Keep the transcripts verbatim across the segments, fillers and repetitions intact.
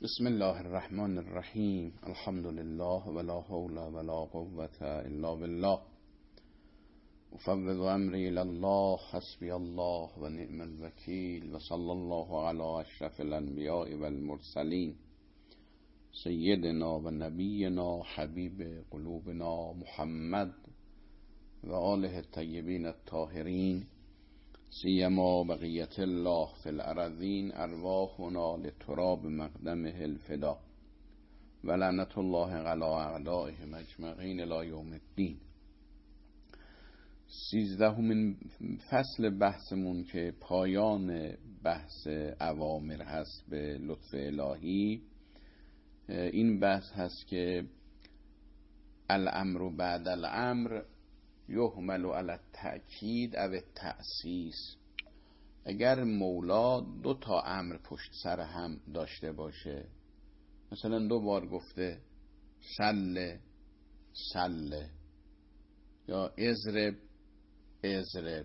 بسم الله الرحمن الرحیم. الحمد لله ولا حول ولا قوة الا بالله. افوض امری الی الله حسبی الله و نعم الوکیل و صلی الله علی اشرف الانبیاء والمرسلین سیدنا و نبینا حبیب قلوبنا محمد و آله الطیبین الطاهرین سیما بقیت الله فی الارضین ارواحنا لتراب مقدمه الفدا و لعنت الله علی اعدائهم اجمعین الی یوم الدین. سیزدهمین فصل بحثمون که پایان بحث اوامر هست به لطف الهی، این بحث هست که الامر بعد الامر یحمل علی التأکید او التأسیس. اگر مولا دو تا امر پشت سر هم داشته باشه، مثلا دو بار گفته سل سل یا اضرب اضرب،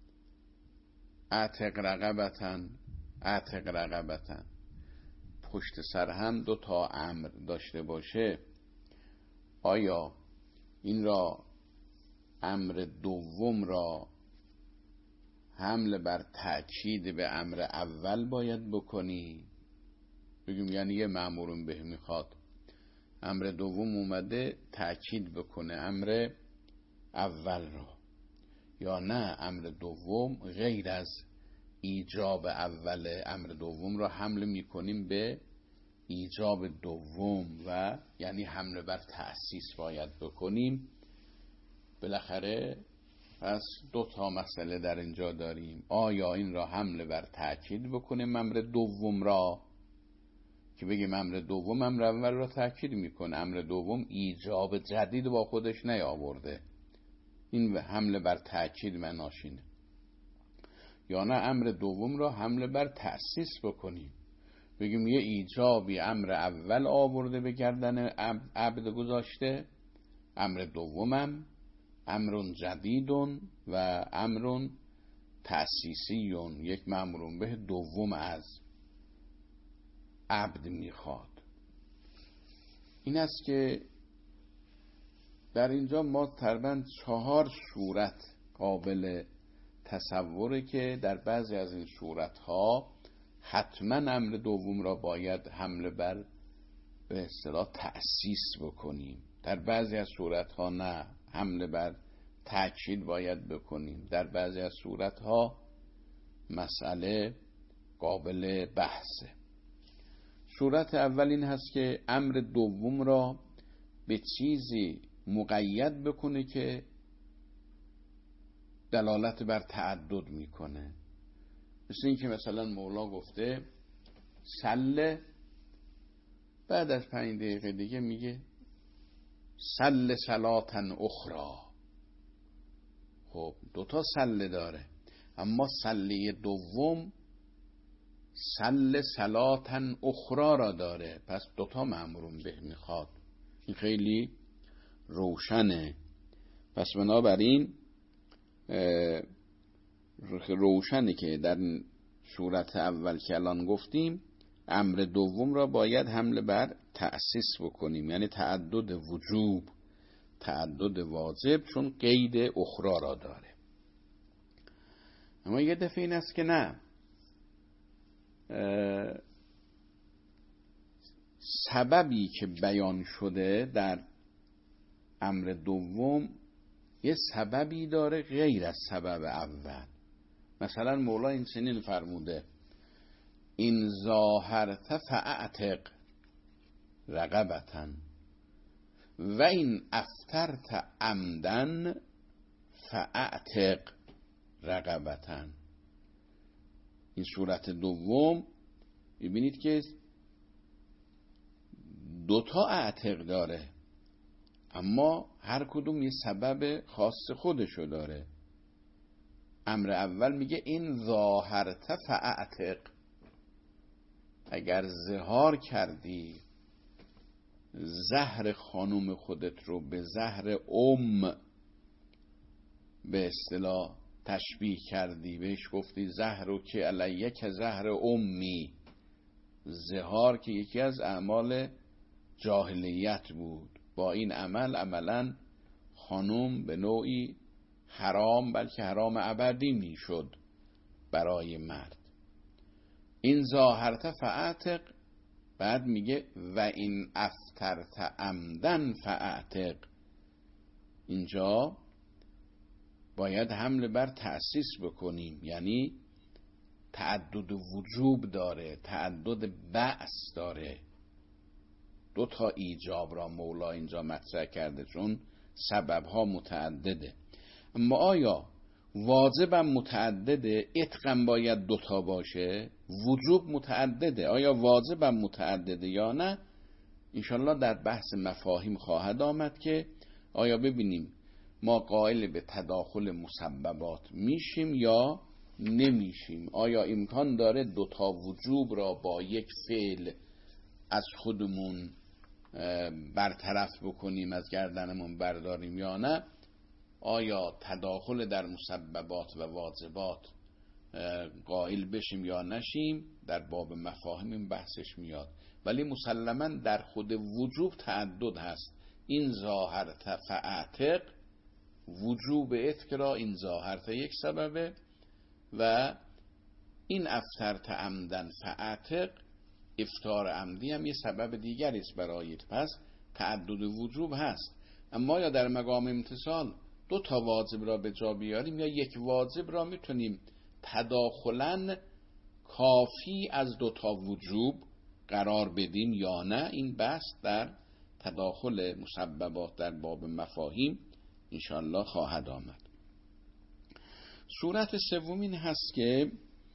اعتق رقبتن اعتق رقبتن، پشت سر هم دو تا امر داشته باشه، آیا این را امر دوم را حمل بر تأکید به امر اول باید بکنی؟ بگیم یعنی یه مأمورون به میخواد امر دوم اومده تأکید بکنه امر اول را، یا نه امر دوم غیر از ایجاب اول امر دوم را حمل میکنیم به ایجاب دوم و یعنی حمل بر تأسیس باید بکنیم. بالاخره پس دو تا مسئله در اینجا داریم. آیا این را حمل بر تأکید بکنیم امر دوم را، که بگیم امر دوم امر اول را تأکید میکنه، امر دوم ایجاب جدید با خودش نیاورده، این حمل بر تأکید معناش اینه. یا نه امر دوم را حمل بر تأسیس بکنیم، بگیم یه ایجابی امر اول آورده به گردن عبد گذاشته، امر دومم امرون جدیدون و امرون تأسیسیون، یک مأمورون به دوم از عبد میخواد. این است که در اینجا ما تقریباً چهار صورت قابل تصوره که در بعضی از این صورتها حتما امر دوم را باید حمل بر به اصطلاح تأسیس بکنیم، در بعضی از صورتها نه، حمل بر تأکید باید بکنیم، در بعضی از صورتها مسئله قابل بحثه. صورت اول این هست که امر دوم را به چیزی مقید بکنه که دلالت بر تعدد میکنه، مثل این که مثلا مولا گفته سله، بعد از پنج دقیقه دیگه میگه سل صلاتن اخرى. خب دوتا سله داره، اما سله دوم سل صلاتن اخرى را داره، پس دوتا مأمورون به میخواد. این خیلی روشنه. پس بنابراین روشنه که در صورت اول که الان گفتیم امر دوم را باید حمل بر تأسیس بکنیم، یعنی تعدد وجوب، تعدد واجب، چون قید اخرى را داره. اما یه دفعه این است که نه، سببی که بیان شده در امر دوم یه سببی داره غیر از سبب اول. مثلا مولا این چنین فرموده این ظاهرت فاعتق رقبتن و این افترت عمدن فاعتق رقبتن. این صورت دوم ببینید که دوتا اعتق داره، اما هر کدوم یه سبب خاص خودشو داره. امر اول میگه این ظاهرت فاعتق، اگر ظهار کردی زهر خانوم خودت رو به زهر ام به اصطلاح تشبیه کردی، بهش گفتی زهر رو که علیه که زهر امی، زهار که یکی از اعمال جاهلیت بود، با این عمل عملا خانم به نوعی حرام، بلکه حرام ابدی میشد برای مرد. این ظاهرت فاعتق، بعد میگه و این افترت عمدن فاعتق. اینجا باید حمل بر تأسیس بکنیم، یعنی تعدد وجوب داره، تعدد بعث داره. دو تا ایجاب را مولا اینجا مطرح کرده چون سببها متعدده. اما آیا واجبم متعدده، عتقم باید دوتا باشه؟ وجوب متعدده، آیا واجبم متعدده یا نه؟ انشالله در بحث مفاهیم خواهد آمد که آیا ببینیم ما قائل به تداخل مسببات میشیم یا نمیشیم. آیا امکان داره دوتا وجوب را با یک فعل از خودمون برطرف بکنیم، از گردنمون برداریم یا نه؟ آیا تداخل در مسببات و واجبات قائل بشیم یا نشیم؟ در باب مفاهیم این بحثش میاد، ولی مسلما در خود وجوب تعدد هست. این ظاهرت فاعتق، وجوب عتق را این ظاهرت یک سببه و این افترت عمدن فاعتق، افطار عمدی هم یه سبب دیگری است برای. پس تعدد وجوب هست. اما یا در مقام امتصال دو تا واجب را به جا بیاریم یا یک واجب را میتونیم تداخلاً کافی از دو تا وجوب قرار بدیم یا نه؟ این بحث در تداخل مسببات در باب مفاهیم انشاءالله خواهد آمد. صورت سوم این هست که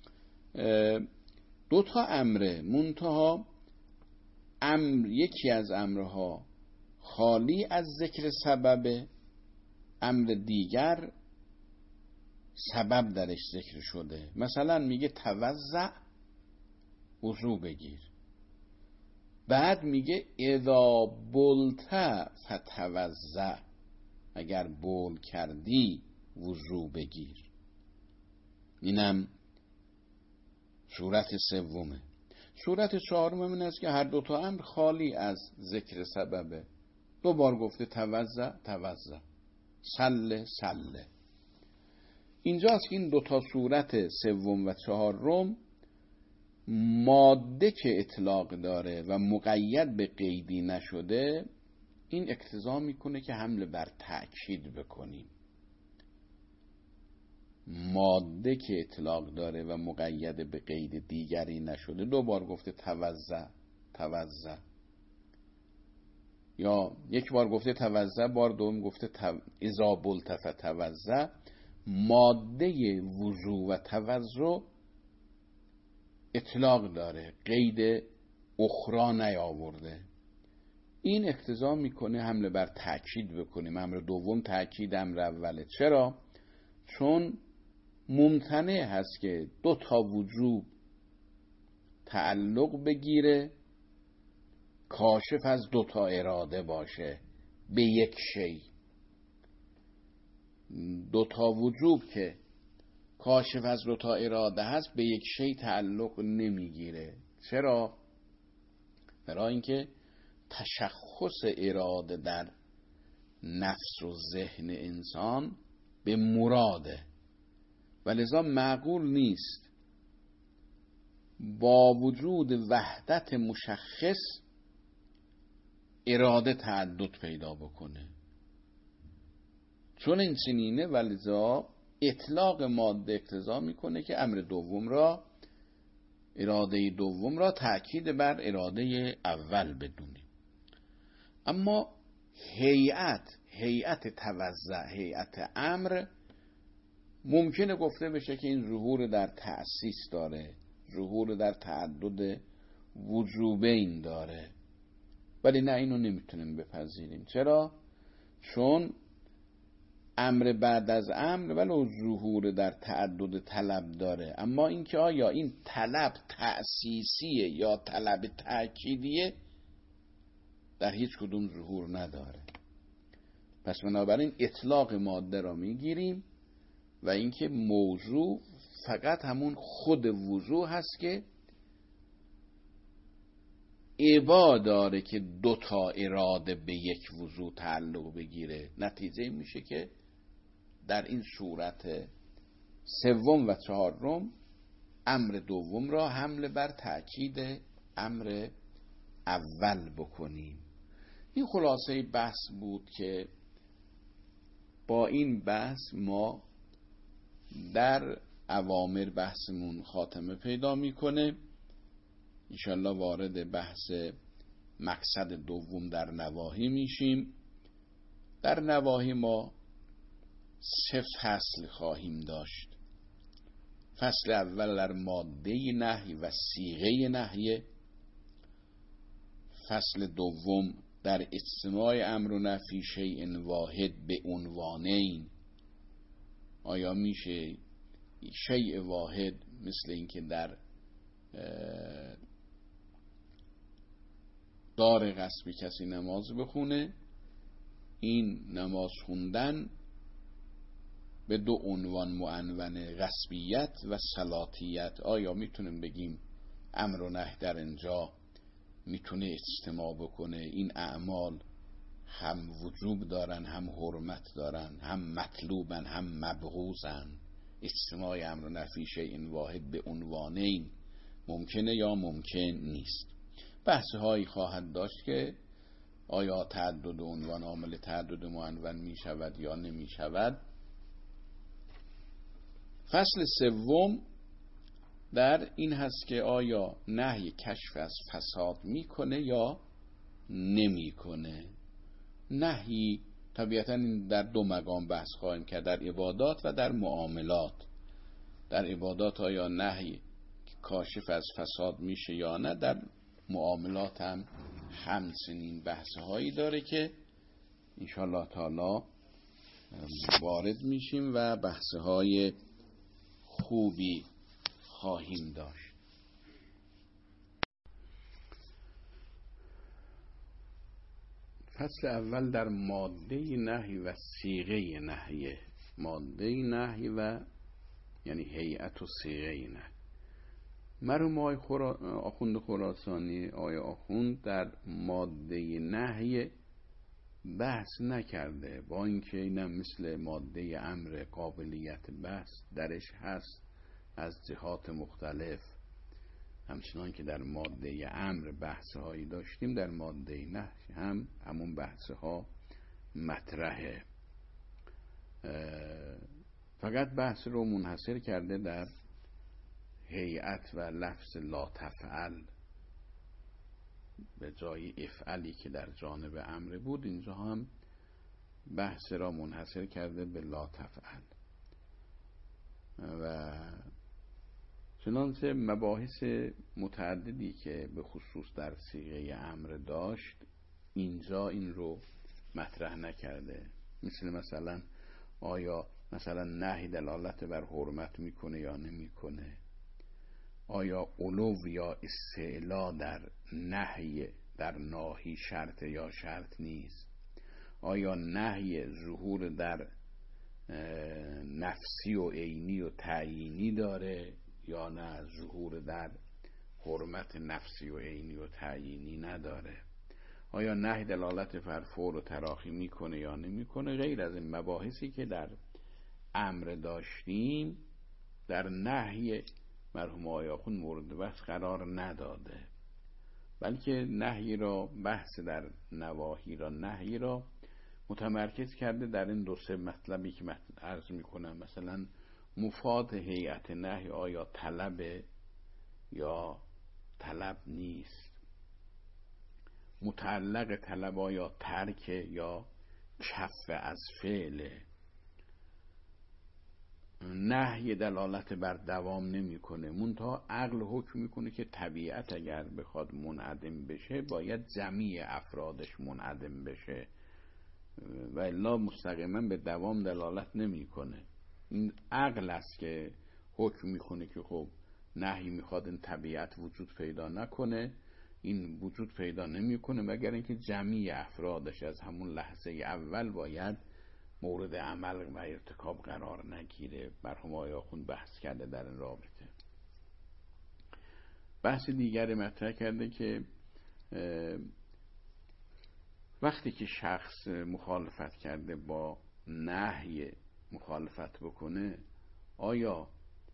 دو تا امره، منتها امر یکی از امرها خالی از ذکر سبب، امر دیگر سبب درش ذکر شده. مثلا میگه توضع، وضو بگیر، بعد میگه اذا بلت فتوضع، اگر بول کردی وضو بگیر. اینم صورت سومه. صورت چهارم این است که هر دو تا امر خالی از ذکر سببه. دو بار گفته توضع توضع، صله صله. اینجاست که این دو تا صورت سوم و چهارم ماده که اطلاق داره و مقید به قیدی نشده، این اقتضا میکنه که حمل بر تأکید بکنیم. ماده که اطلاق داره و مقید به قید دیگری نشده، دو بار گفته توضع توضع، یا یک بار گفته توضع، بار دوم گفته تو... اذا بلت فتوضع، ماده وضو و توضع اطلاق داره، قید اخرى نیاورده. این اقتضا میکنه حمله بر تأکید بکنیم. امر دوم تأکید امر اوله. چرا؟ چون ممتنع هست که دو تا وجوب تعلق بگیره کاشف از دو تا اراده باشه به یک شی. دو تا وجوب که کاشف از دو تا اراده هست به یک شی تعلق نمیگیره. چرا؟ برای اینکه تشخص اراده در نفس و ذهن انسان به مراده و لذا معقول نیست با وجود وحدت مشخص اراده تعدد پیدا بکنه. چون این چنینه و لذا اطلاق ماده اقتضا میکنه که امر دوم را، اراده دوم را تأکید بر اراده اول بدونیم. اما هیئت هیئت توضع، هیئت امر ممکنه گفته بشه که این ظهور در تأسیس داره، ظهور در تعدد وجوبین داره، ولی نه، اینو نمیتونیم بپذیریم. چرا؟ چون امر بعد از امر ولو ظهور در تعدد طلب داره، اما اینکه آیا این طلب تأسیسیه یا طلب تأکیدیه در هیچ کدوم ظهور نداره. پس بنابراین اطلاق ماده را میگیریم و اینکه موضوع فقط همون خود وضوع هست که ابا داره که دو تا اراده به یک وضوع تعلق بگیره. نتیجه این میشه که در این صورت سوم و چهارم امر دوم را حمل بر تأکید امر اول بکنیم. این خلاصه بحث بود که با این بحث ما در اوامر بحثمون خاتمه پیدا میکنه. انشالله وارد بحث مقصد دوم در نواهی میشیم. در نواهی ما سه فصل خواهیم داشت. فصل اول در ماده نهی و صیغه نهی، فصل دوم در اجتماع امر و نفی شیء واحد به عنوانین. آیا میشه شیء واحد مثل اینکه در دار غصبی کسی نماز بخونه، این نماز خوندن به دو عنوان معنون غصبیت و صلاتیت، آیا میتونیم بگیم امر و نهی در اینجا میتونه اجتماع بکنه؟ این اعمال هم وجوب دارن، هم حرمت دارن، هم مطلوبن، هم مبغوزن. اجتماع امر و نفی شیء واحد به عنوانین ممکنه یا ممکن نیست. بحث هایی خواهد داشت که آیا تعدد عنوان عامل تعدد معنون می شود یا نمی شود. فصل سوم در این هست که آیا نهی کشف از فساد میکنه یا نمیکنه. نهی طبیعتا در دو مقام بحث خواهیم کرد، در عبادات و در معاملات. در عبادات آیا نهی کاشف از فساد میشه یا نه، در معاملات هم همچنین بحث هایی داره که انشاءالله تعالی وارد میشیم و بحث های خوبی خواهیم داشت. فصل اول در ماده نهی و صیغه نهی. ماده نهی و یعنی هیئت و صیغه نهی. مرحوم آقای خورا... آخوند خراسانی آیا آخوند در ماده نهی بحث نکرده، با اینکه اینم مثل ماده امر قابلیت بحث درش هست از جهات مختلف. همچنان که در ماده امر بحث هایی داشتیم، در ماده نهی هم همون بحث ها مطرحه، فقط بحث رو منحصر کرده در هیئت و لفظ لا تفعل به جای افعلی که در جانب امر بود. اینجا هم بحث را منحصر کرده به لا تفعل و چنانچه مباحث متعددی که به خصوص در صیغه امر داشت اینجا این رو مطرح نکرده. مثل مثلا آیا مثلا نهی دلالت بر حرمت میکنه یا نمیکنه، آیا علو یا استعلا در نهی در ناهی شرط یا شرط نیست، آیا نهی ظهور در نفسی و عینی و تعیینی داره یا نه ظهور در حرمت نفسی و عینی و تعیینی نداره، آیا نهی دلالت بر فور و تراخی میکنه یا نمیکنه. غیر از این مباحثی که در امر داشتیم در نهی مرحوم آقای آخوند مورد بحث قرار نداده، بلکه نهی را بحث در نواهی را نهی را متمرکز کرده در این دو سه مطلبی که عرض میکنم. مثلا مفاد هیئت نهی آیا طلب یا طلب نیست، متعلق طلب آیا ترک یا کف از فعل، نهی دلالت بر دوام نمیکنه منتها عقل حکم میکنه که طبیعت اگر بخواد منعدم بشه باید جمیع افرادش منعدم بشه و الا مستقیما به دوام دلالت نمیکنه. این عقل است که حکم میکنه که خب نهی میخواد این طبیعت وجود پیدا نکنه، این وجود پیدا نمیکنه مگر اینکه جمیع افرادش از همون لحظه اول باید مورد عمل و ارتکاب قرار نگیره. مرحوم آقای آخوند بحث کرده در این رابطه. بحث دیگر مطرح کرده که وقتی که شخص مخالفت کرده با نهی مخالفت بکنه، آیا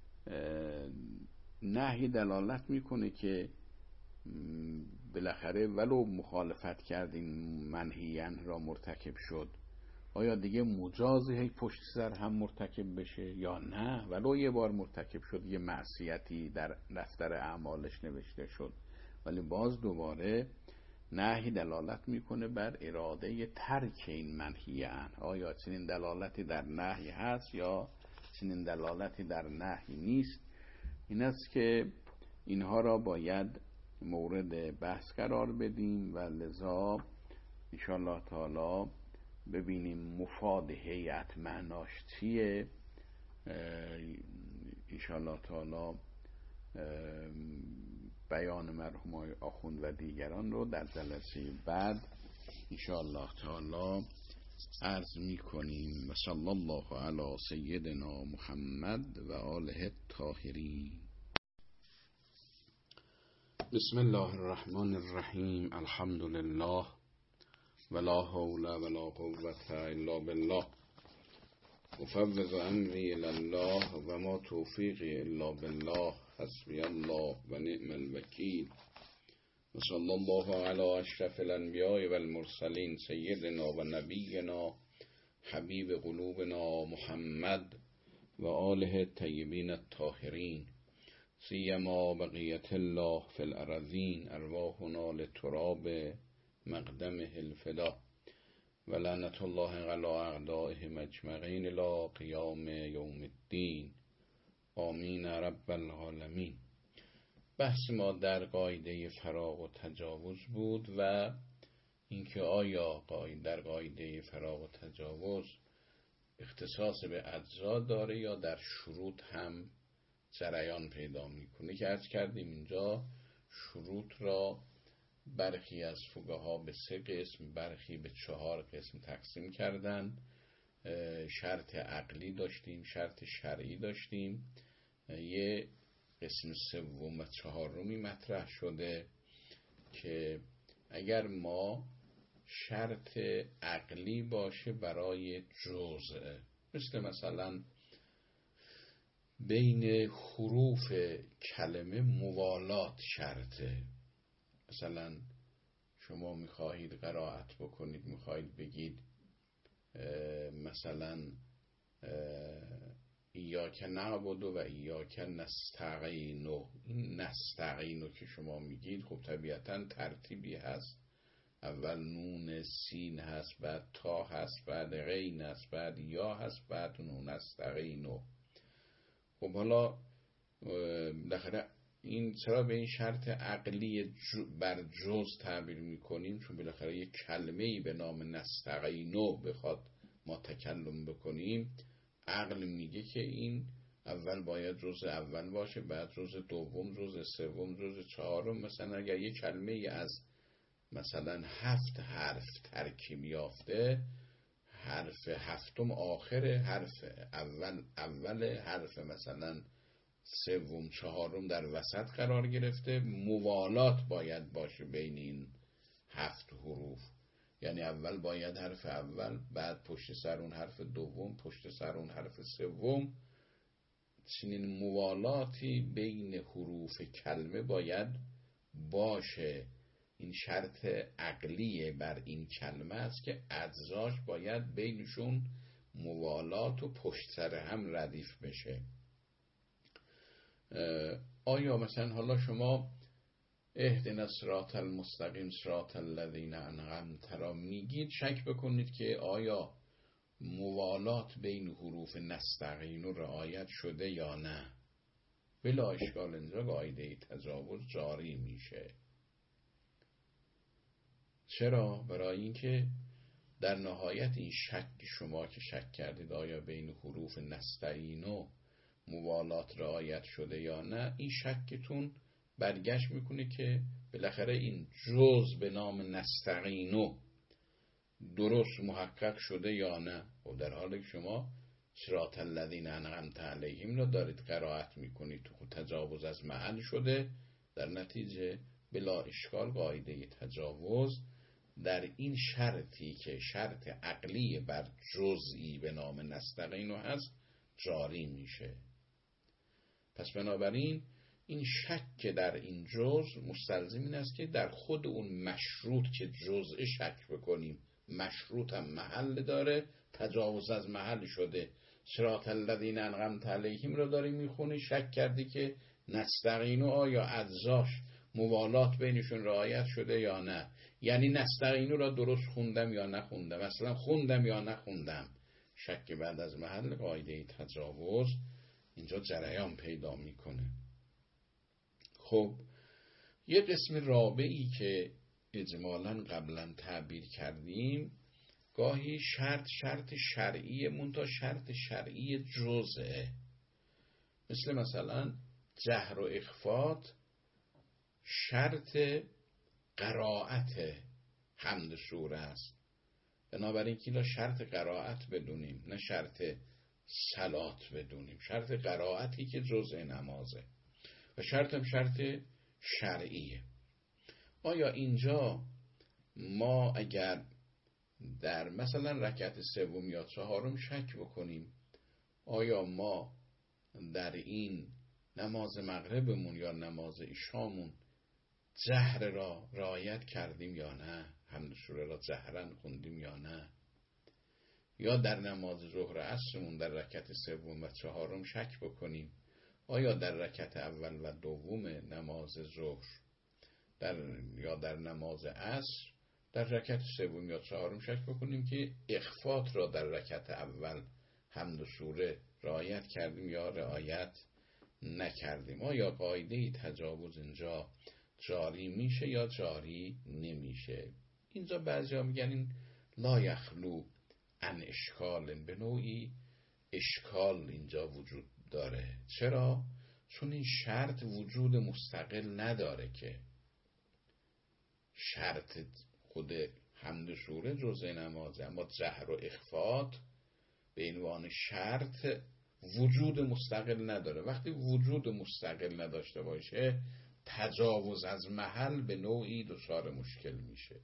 نهی دلالت میکنه که بالاخره ولو مخالفت کرد این منهیان را مرتکب شد، آیا دیگه مجازی پشت سر هم مرتکب بشه یا نه؟ ولو یه بار مرتکب شد، یه معصیتی در دفتر اعمالش نوشته شد، ولی باز دوباره نهی دلالت میکنه بر اراده ترک این منهیان. آیا چنین دلالتی در نهی هست یا چنین دلالتی در نهی نیست؟ این است که اینها را باید مورد بحث قرار بدیم و لذا انشاءالله تعالی ببینیم مفاد هیئت معناش چیه. انشاءالله تعالی بیان مرحوم آخوند و دیگران رو در جلسه بعد انشاءالله تعالی عرض می کنیم. و صلی الله علی سیدنا محمد و آله الطاهرین. بسم الله الرحمن الرحیم. الحمد لله ولا حول ولا قوة الا بالله. افوض امری الی الله و ما توفیقی الا بالله. حسبی الله و نعم الوکیل. و صلی الله علی اشرف الانبیاء و المرسلین سیدنا و نبینا حبیب قلوبنا محمد و آله الطیبین الطاهرین، سیما بقیت الله فی الارضین. ارواحنا لتراب مقدمه الفدا و لعنت الله علی اعدائهم اجمعین الی قیام یوم الدین. آمین رب العالمین. بحث ما در قاعده فراغ و تجاوز بود و اینکه آیا در قاعده فراغ و تجاوز اختصاص به اجزا داره یا در شروط هم جریان پیدا میکنه، که عرض کردیم اینجا شروط را برخی از فقها به سه قسم، برخی به چهار قسم تقسیم کردن. شرط عقلی داشتیم، شرط شرعی داشتیم، یه قسم سوم و چهارمی مطرح شده که اگر ما شرط عقلی باشه برای جزء، مثل مثلا بین حروف کلمه موالات شرطه. مثلا شما میخواهید قرائت بکنید، میخواهید بگید مثلا ایاک نعبد و ایاک نستعین. این نستعین که شما میگید خب طبیعتا ترتیبی هست، اول نون سین هست، بعد تا هست، بعد غین هست، بعد یا هست، بعد نون نستعین. خب حالا بالاخره این چرا به این شرط عقلی بر جز تعبیر میکنیم؟ چون بالاخره یک کلمه‌ای به نام نستعینو بخواد ما تکلم بکنیم، عقل میگه که این اول باید جز اول باشه، بعد جز دوم، جز سوم، جز چهارم. مثلا اگر یک کلمه از مثلا هفت حرف ترکیب یافته، حرف هفتم آخر حرف اول اول حرف مثلا سوم چهارم در وسط قرار گرفته، موالات باید باشه بین این هفت حروف. یعنی اول باید حرف اول، بعد پشت سر اون حرف دوم، پشت سر اون حرف سوم. چنین موالاتی بین حروف کلمه باید باشه. این شرط عقلیه بر این کلمه است که اجزاش باید بینشون موالات و پشت سر هم ردیف بشه. آیا مثلا حالا شما اهدنا الصراط المستقیم صراط الذین انعمت را میگید، شک بکنید که آیا موالات بین حروف نستعین رعایت شده یا نه. بلا اشکال اینجا قاعده تجاوز جاری میشه. چرا؟ برای اینکه در نهایت این شک شما که شک کردید آیا بین حروف نستعین و موالات رعایت شده یا نه، این شکتون برگشت میکنه که بالاخره این جز به نام نستعینو درست محقق شده یا نه. و در حالی که شما صراط الذین انعمت علیهم رو دارید قرائت میکنید، تو تجاوز از محل شده، در نتیجه بلا اشکال قاعده تجاوز در این شرطی که شرط عقلی بر جزئی به نام نستعین هست جاری میشه. پس بنابراین این شک در این جزء مستلزم این است که در خود اون مشروط که جزء شک بکنیم، مشروط هم محل داره، تجاوز از محل شده. صراط الذین انعمت علیهم رو داری میخونی، شک کردی که نستعین و آیا اجزاش موالات بینشون رعایت شده یا نه، یعنی نستعین را درست خوندم یا نخوندم، مثلا خوندم یا نخوندم. شک بعد از محل قاعده تجاوز اینجا جریان پیدا میکنه. خب یه قسم رابعی که اجمالاً قبلا تعبیر کردیم، گاهی شرط شرط شرعی منتها شرط شرعی جزئه، مثل مثلا جهر و اخفات شرط قرائت حمد سوره است، بنابراین که شرط قرائت بدونیم نه شرط صلات بدونیم، شرط قرائتی که جزء نمازه و شرط هم شرط شرعیه. آیا اینجا ما اگر در مثلا رکعت سوم یا چهارم شک بکنیم آیا ما در این نماز مغربمون یا نماز عشامون جهر را رعایت کردیم یا نه، حمد سوره را جهرن خوندیم یا نه، یا در نماز ظهر عصرمون در رکعت سوم و چهارم شک بکنیم آیا در رکعت اول و دوم نماز ظهر در یا در نماز عصر در رکعت سوم یا چهارم شک بکنیم که اخفات را در رکعت اول حمد سوره رعایت کردیم یا رعایت نکردیم، آیا قاعده تجاوز اینجا جاری میشه یا جاری نمیشه؟ اینجا بعضیا میگن این لا یخلو عن اشکال، به نوعی اشکال اینجا وجود داره. چرا؟ چون این شرط وجود مستقل نداره، که شرط خود حمد سوره جزء نمازه، اما جهر و اخفات به عنوان شرط وجود مستقل نداره. وقتی وجود مستقل نداشته باشه تجاوز از محل به نوعی دچار مشکل میشه.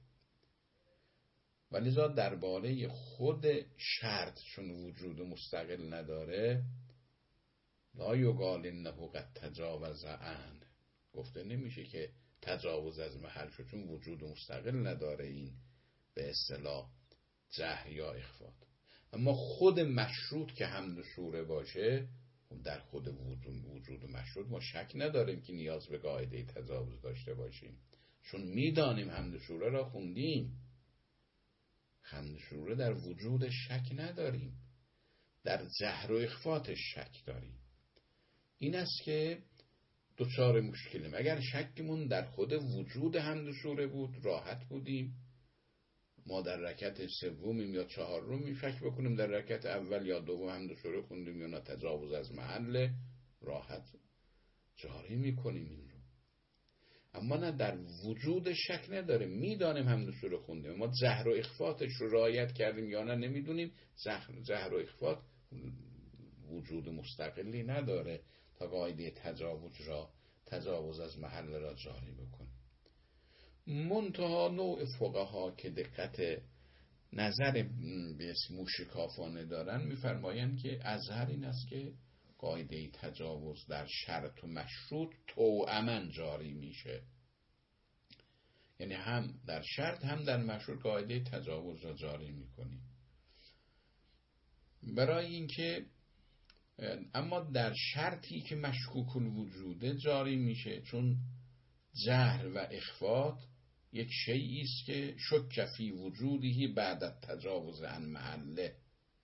ولذا درباره خود شرط چون وجود مستقل نداره لا یقال انه قد تجاوز عن، گفته نمیشه که تجاوز از محل شد، چون وجود مستقل نداره این به اصطلاح جهر یا اخفات. اما خود مشروط که حمد سوره باشه در خود وجود وجود مشروط ما شک نداریم که نیاز به قاعده تجاوز داشته باشیم، چون میدانیم حمد سوره را خوندیم. حمد سوره در وجود شک نداریم، در جهر و اخفاتش شک داریم. این است که دوچار مشکلیم. اگر شکمون در خود وجود حمد سوره بود راحت بودیم، ما در رکعت سومیم یا چهارم شک بکنیم در رکعت اول یا دوم حمد سوره خوندیم یا نه تجاوز از محل راحت جاری میکنیم این رو. اما نه در وجود شک نداره، میدانیم حمد سوره خوندیم، ما جهر و اخفاتش رو رعایت کردیم یا نه نمیدونیم. جهر و اخفات وجود مستقلی نداره تا قاعده تجاوز را تجاوز از محل را جاری بکنیم. منتها نوع فقها که دقت نظر به موشکافانه دارن میفرمایند که اظهر این است که قاعده تجاوز در شرط و مشروط توأماً جاری میشه، یعنی هم در شرط هم در مشروط قاعده تجاوز را جاری میکنیم. برای اینکه اما در شرطی که مشکوک الوجوده جاری میشه، چون جهر و اخفات یک شیئی است که شک فی وجودی بعد التجاوز عن محله.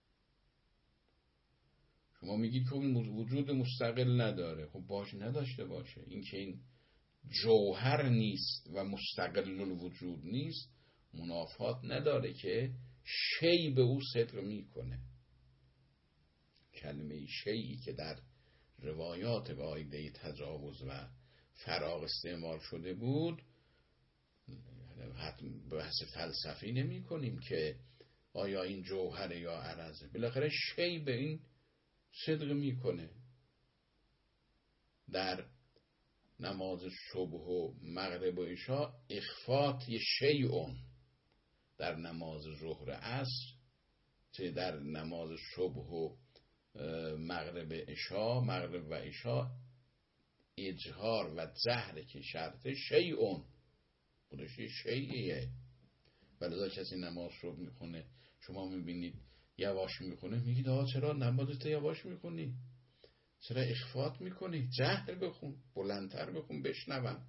شما میگید که این وجود مستقل نداره، خب باش نداشته باشه، این که این جوهر نیست و مستقل الوجود نیست منافات نداره که شی به او صدق میکنه. کلمه شیئی که در روایات قاعده تجاوز و فراغ استعمال شده بود بحث فلسفی نمی کنیم که آیا این جوهر یا عرضه، بالاخره شی به این صدق میکنه. در نماز صبح و مغرب و عشا اخفات یه شیعون در نماز ظهر عصر، چه در نماز صبح و مغرب عشا مغرب و عشا اجهار و جهر که شرطه شیعون خودش یه شیعیه. ولذا کسی نماز صبح میخونه شما میبینید یواش میخونه، میگید آقا چرا نمازت یواش میخونی، چرا اخفات میکنی، جهر بخون، بلندتر بخون بشنوم.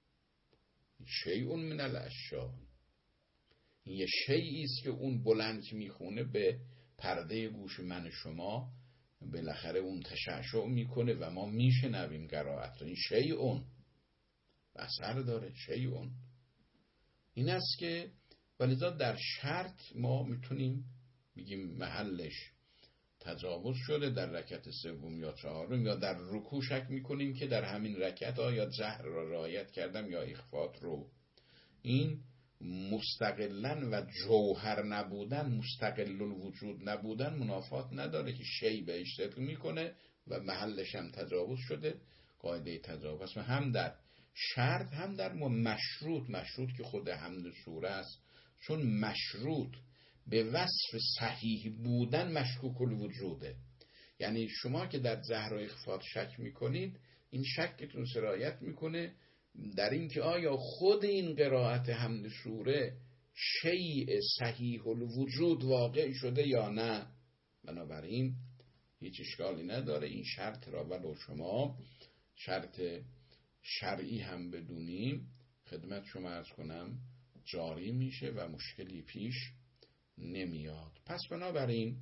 شیعون من الاشیاء، این یه شیعی است که اون بلند که میخونه به پرده گوش من شما بالاخره اون تشعشع میکنه و ما میشنویم قرائت رو. این شیعون اثر داره. شیعون این است که ولذا در شرط ما میتونیم بگیم محلش تجاوز شده در رکعت سوم یا چهارم، یا در رکوع شک میکنیم که در همین رکعت آیا جهر را رعایت کردم یا اخفات رو. این مستقلن و جوهر نبودن، مستقل الوجود نبودن منافات نداره که شی به اشتراک میکنه و محلش هم تجاوز شده. قاعده تجاوز هم در شرط هم در مشروط. مشروط که خود حمد سوره است، چون مشروط به وصف صحیح بودن مشکوک الوجوده. یعنی شما که در جهر و اخفات شک میکنید، این شکتون سرایت میکنه در این که آیا خود این قرائت حمد سوره شیء صحیح الوجود واقع شده یا نه. بنابراین هیچ اشکالی نداره این شرط را ولو شما شرط شرعی هم بدونیم خدمت شما عرض کنم جاری میشه و مشکلی پیش نمیاد. پس بنابراین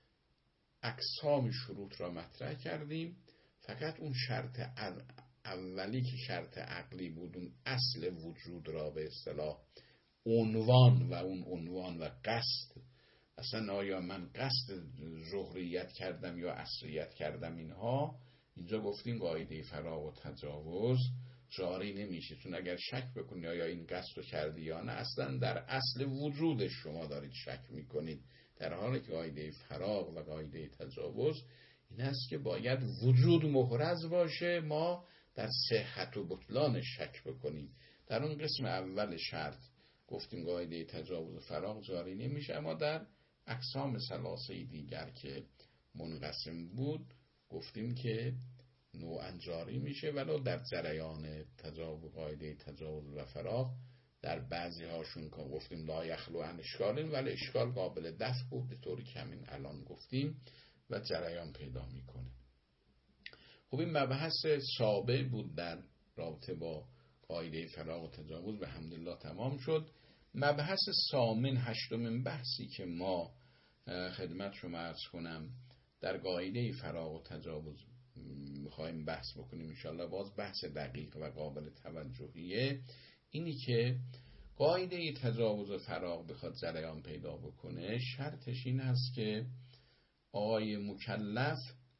اقسام شروط را مطرح کردیم. فقط اون شرط اولی که شرط عقلی بود، اون اصل وجود را به اصطلاح عنوان و اون عنوان و قصد، اصلا آیا من قصد ظهریت کردم یا عصریت کردم، اینها اینجا گفتیم قاعده فراغ و تجاوز جاری نمیشه. چون اگر شک بکنی آیا این قصد رو کردی یا نه، اصلا در اصل وجودش شما دارید شک میکنید، در حالی که قاعده فراغ و قاعده تجاوز این است که باید وجود محرز باشه، ما در صحت و بطلان شک بکنیم. در اون قسم اول شرط گفتیم قاعده تجاوز و فراغ جاری نمیشه، اما در اقسام ثلاثه دیگر که منقسم بود گفتیم که نوعاً جاری میشه، ولو در جریان تجاوز قاعده تجاوز و فراغ در بعضی هاشون که گفتیم لا یخلو عن اشکال، ولی اشکال قابل دفع بود به طوری که همین الان گفتیم و جریان پیدا میکنه. خب این مبحث سابع بود در رابطه با قاعده فراغ و تجاوز، به حمدالله تمام شد. مبحث ثامن، هشتمین بحثی که ما خدمت شما عرض کنم در قاعده فراغ و تجاوز میخوایم بحث بکنیم انشاءالله، باز بحث دقیق و قابل توجهیه. اینی که قاعده تجاوز و فراغ بخواد جریان پیدا بکنه، شرطش این هست که آقای مکلف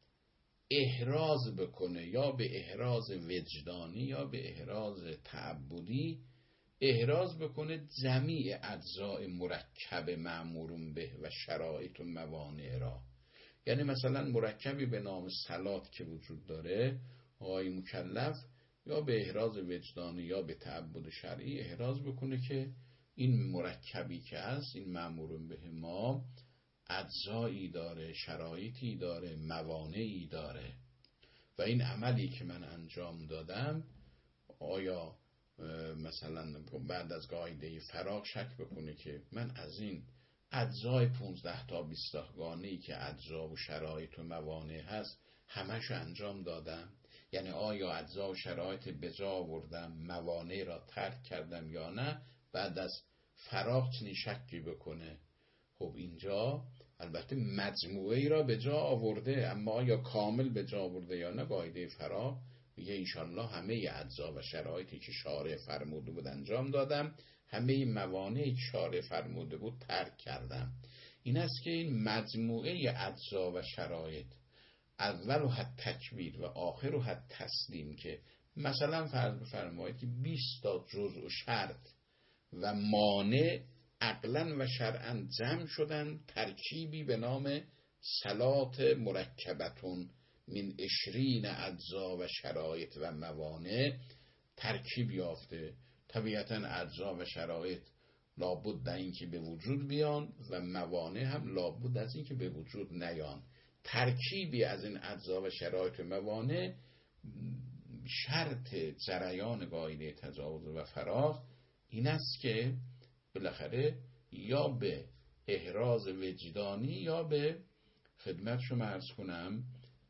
احراز بکنه، یا به احراز وجدانی یا به احراز تعبدی احراز بکنه جمیع اجزاء مرکب مأمورون به و شرایط و موانع را. یعنی مثلا مرکبی به نام صلات که وجود داره، آقای مکلف یا به احراز وجدانی یا به تعبد شرعی احراز بکنه که این مرکبی که هست، این مأمورون به ما اجزایی داره، شرایطی داره، موانعی داره و این عملی که من انجام دادم آیا مثلا بعد از قاعده فراغ شک بکنه که من از این اجزای پونزده تا بیست گانه‌ای که اجزا و شرایط و موانع هست همشو انجام دادم، یعنی آیا اجزا و شرایط بجا آوردم، موانع را ترک کردم یا نه. بعد از فراغ چنین شکی بکنه، خب اینجا البته مجموعه را به جا آورده، اما آیا کامل به جا آورده یا نه، قاعده فراغ میگه انشالله همه اجزا و شرایطی که شارع فرموده بود انجام دادم، همه موانعی که شارع فرموده بود ترک کردم. این است که این مجموعه اجزا و شرایط اول و حد تکبیر و آخر و حد تسلیم، که مثلا فرض بفرمایید که بیست تا جزء و شرط و مانع عقلا و شرعا جمع شدن ترکیبی به نام صلات مرکبتون من عشرین اجزا و شرایط و موانع، ترکیب یافته. طبیعتاً اجزا و شرایط لابد در این که به وجود بیان و موانع هم لابد از این که به وجود نیان. ترکیبی از این اجزا و شرایط و موانع شرط جریان قاعده تجاوز و فراغ این است که بالاخره یا به احراز وجدانی یا به خدمت شما عرض کنم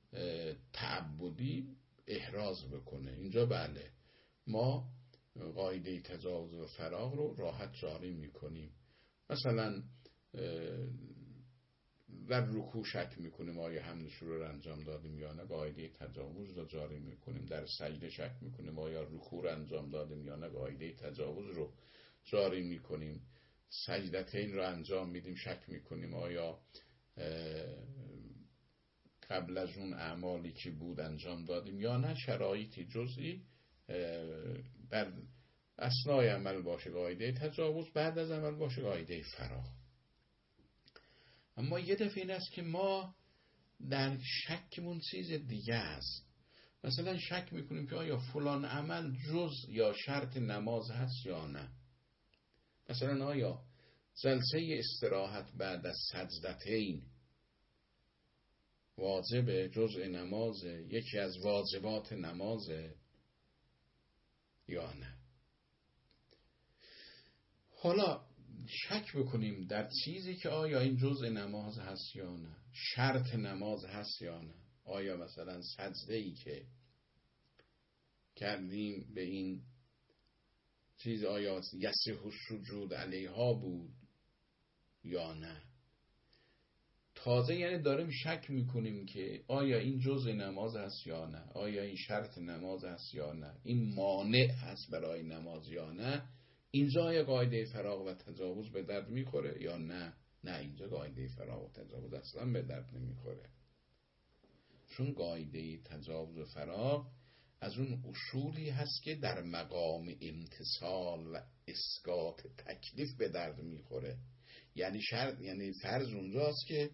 تعبدی احراز بکنه. اینجا بله ما قاعده تجاوز و فراغ رو راحت جاری میکنیم. مثلا در رکوع شک میکنیم آیا حمد شروع رو انجام دادیم یا نه، قاعده تجاوز رو جاری میکنیم. در سجده شک میکنیم آیا رکوع رو انجام دادیم یا نه، قاعده تجاوز رو جاری میکنیم. سجدتین رو انجام میدیم شک میکنیم آیا قبل از اون اعمالی که بود انجام دادیم یا نه. شرایطی جزئی در اثنای عمل باشه قاعده تجاوز، بعد از عمل باشه قاعده فراغ. اما یه دفعه این است که ما در شکمون چیز دیگه است. مثلا شک میکنیم که آیا فلان عمل جز یا شرط نماز هست یا نه. مثلا آیا جلسه استراحت بعد از سجدتین واجب جزء نمازه، یکی از واجبات نمازه یا نه. حالا شک بکنیم در چیزی که آیا این جزء نماز هست یا نه، شرط نماز هست یا نه. آیا مثلا سجده ای که کردیم به این چیز آیا یصح السجود علیها بود یا نه. تازه یعنی داریم شک میکنیم که آیا این جزء نماز هست یا نه، آیا این شرط نماز هست یا نه، این مانع هست برای نماز یا نه. اینجا آیا قاعده فراغ و تجاوز به درد میخوره یا نه؟ نه، اینجا قاعده فراغ و تجاوز اصلا به درد نمیخوره. چون قاعده تجاوز و فراغ از اون اصولی هست که در مقام امتصال و اسقاط تکلیف به درد میخوره. یعنی شرط، یعنی فرض اونجاست که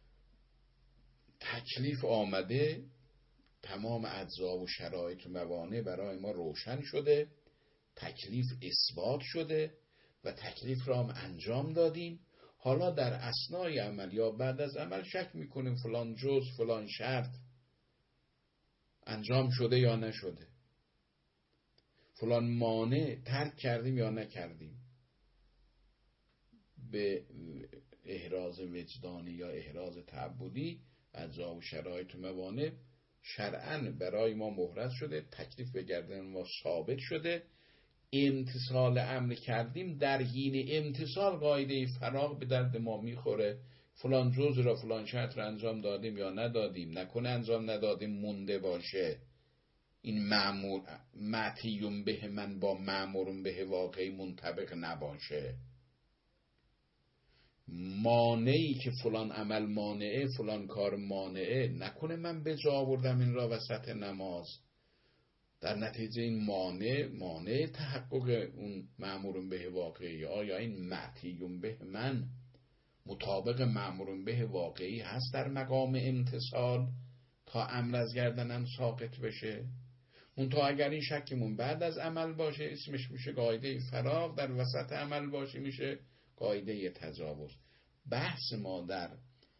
تکلیف آمده، تمام اجزا و شرایط و موانع برای ما روشن شده، تکلیف اثبات شده و تکلیف را هم انجام دادیم. حالا در اثنای عمل یا بعد از عمل شک میکنیم فلان جز فلان شرط انجام شده یا نشده، فلان مانع ترک کردیم یا نکردیم. به احراز وجدانی یا احراز تعبدی اجزا و شرایط و موانع شرعاً برای ما محرز شده، تکلیف به گردن ما ثابت شده، امتصال امر کردیم. در حین امتصال قاعده فراغ به درد ما میخوره. فلان جز را فلان شرط را انجام دادیم یا ندادیم، نکنه انجام ندادیم مونده باشه. این مأمور معتیون به من با مأمورون به واقعی منطبق نباشه. مانعی که فلان عمل مانعه، فلان کار مانعه، نکنه من به جا آوردم این را وسط نماز، در نتیجه این مانع مانع تحقق اون مأمورون به واقعی. آیا این معتیون به من مطابق مأمورون به واقعی هست در مقام امتصال تا امر از گردنم ساقط بشه؟ اون تا اگر این شکمون بعد از عمل باشه اسمش میشه قاعده فراغ، در وسط عمل باشه میشه قاعده تجاوز. بحث ما در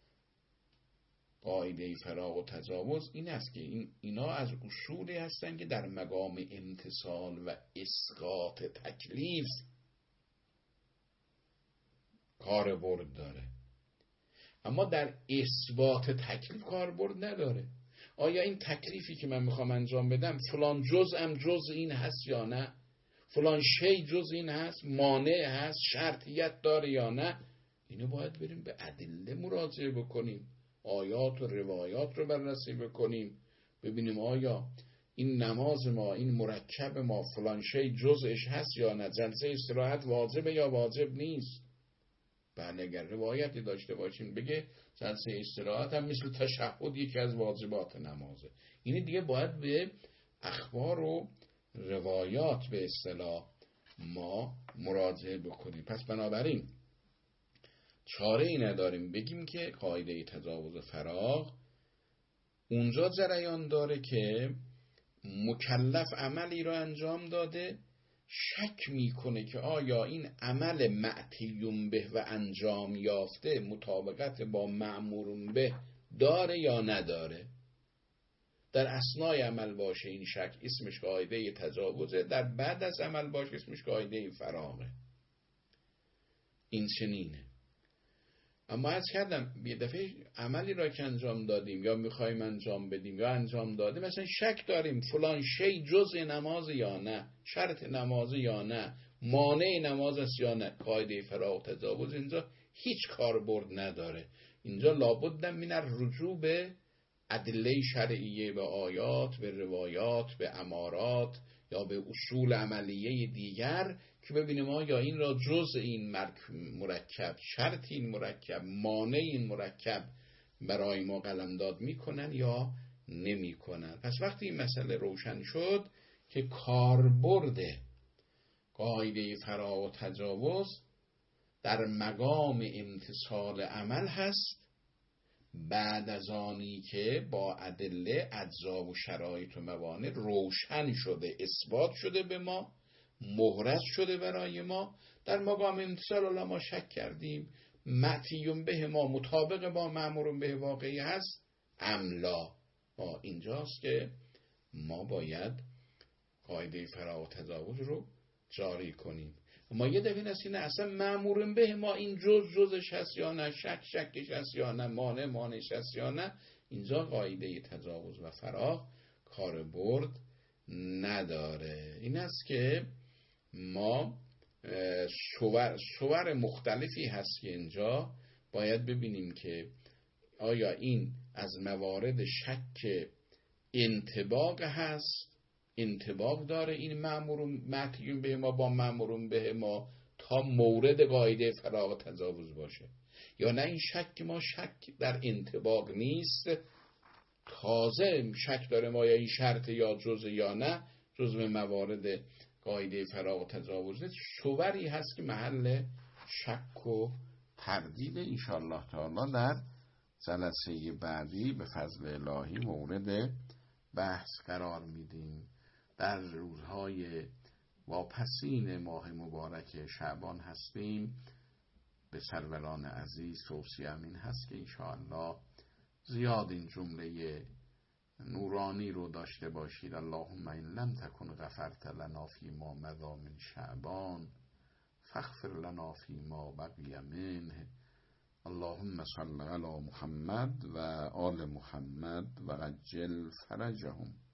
قاعده فراغ و تجاوز این است که این اینا از اصولی هستن که در مقام امتصال و اسقاط تکلیف کاربرد داره، اما در اثبات تکلیف کاربرد نداره. آیا این تکلیفی که من میخوام انجام بدم فلان جزءم جز این هست یا نه، فلان شی جز این هست، مانع هست، شرطیت داره یا نه؟ اینو باید بریم به ادله مراجعه بکنیم، آیات و روایات رو بررسی بکنیم، ببینیم آیا این نماز ما، این مرکب ما فلان شی جزش هست یا نه، جلسه استراحت واجبه یا واجب نیست. بله اگر روایتی داشته باشیم بگه جلسه استراحت هم مثل تشهد یکی از واجبات نمازه، اینی دیگه باید به اخبار و روایات به اصطلاح ما مراجعه بکنیم. پس بنابراین چاره ای نداریم بگیم که قاعده تجاوز فراغ اونجا جریان داره که مکلف عملی را انجام داده، شک میکنه که آیا این عمل معتیون به و انجام یافته مطابقت با مأمورون به داره یا نداره. در اثنای عمل باشه این شک، اسمش قاعده تجاوزه. در بعد از عمل باشه اسمش قاعده فراغه. این چنینه. اما از کردم یه دفعه عملی را که انجام دادیم یا میخوایم انجام بدیم یا انجام دادیم، مثلا شک داریم فلان شی جزء نماز یا نه، شرط نماز یا نه، مانع نماز است یا نه، قاعده فراغ تجاوز اینجا هیچ کاربرد نداره. اینجا لابد من الرجوع به ادله شرعیه، به آیات، به روایات، به امارات یا به اصول عملیه دیگر که ببینیم آیا این را جزء این مرکب، شرط این مرکب، مانع این مرکب برای ما قلمداد میکنن یا نمیکنن. پس وقتی این مسئله روشن شد که کاربرد قاعده فراغ و تجاوز در مقام امتصال عمل هست، بعد از آنی که با ادله اجزا و شرایط و موانع روشن شده، اثبات شده به ما، مهرز شده برای ما، در مقام امتصال الله ما شک کردیم معتیون به ما مطابق با مأمورون به واقعی هست املا. اینجاست که ما باید قاعده فراغ و تجاوز رو جاری کنیم. ما یه دفعه نسینه اصلا مأمورون به ما این جز جزش هست یا نه، شک شکش هست یا نه، مانع مانعش هست یا نه، اینجا قاعده تجاوز و فراغ کار برد نداره. این است که ما صور, صور مختلفی هست که اینجا باید ببینیم که آیا این از موارد شک انطباق هست، انطباق داره این مأمورون معتیون به ما با مأمورون به ما تا مورد قاعده فراغ تجاوز باشه، یا نه این شک ما شک در انطباق نیست، تازه شک داره ما یا این شرط یا جزء یا نه جزء موارد قاعده فراغ تجاوز نیست. صوری هست که محل شک و تردید. انشاءالله تعالی در جلسه بعدی به فضل الهی مورد بحث قرار میدیم. در روزهای واپسین ماه مبارک شعبان هستیم. به سروران عزیز توصیه‌ام این هست که انشاءالله زیاد این جمله نورانی رو داشته باشید. اللهم این لم تکن غفرت لنا فی ما مضی من شعبان فاغفر لنا فی ما بقی منه. اللهم صل علی محمد و آل محمد و عجل فرجهم.